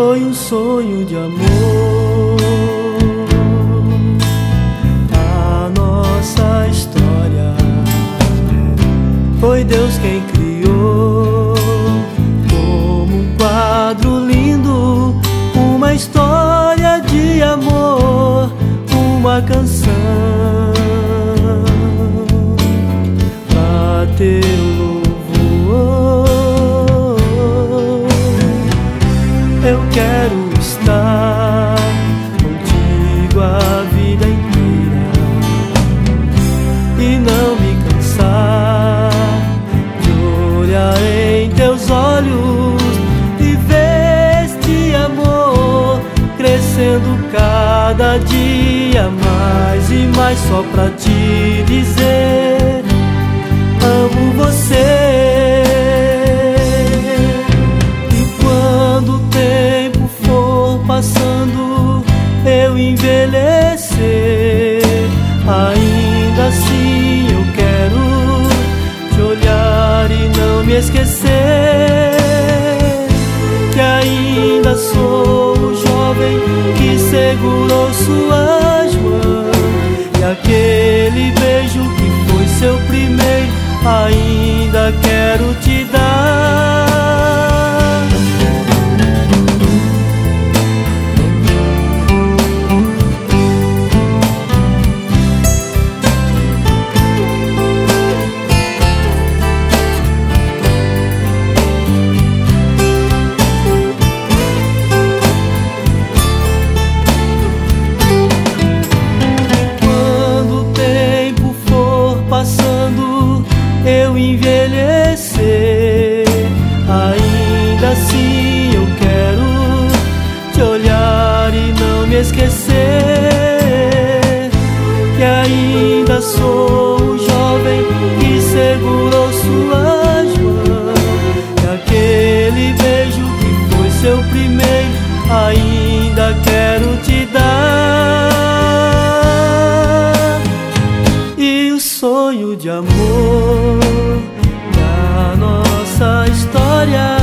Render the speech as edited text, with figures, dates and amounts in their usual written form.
foi um sonho de amor. A nossa história foi Deus quem criou, como um quadro lindo, uma história de amor, uma canção pra teu louvor. Eu quero estar contigo a vida inteira e não me cansar de olhar em teus olhos e ver este amor crescendo cada dia mais e mais, só pra te dizer: amo você. E quando o tempo for passando, eu envelhecer, ainda assim eu quero te olhar e não me esquecer que ainda sou o jovem que segurou suas mãos, e aquele beijo que foi seu primeiro ainda quero te dar. Eu envelhecer, ainda assim eu quero te olhar e não me esquecer que ainda sou o jovem que segurou suas mãos, e aquele beijo que foi seu primeiro ainda quero te dar. E o sonho de amor da nossa história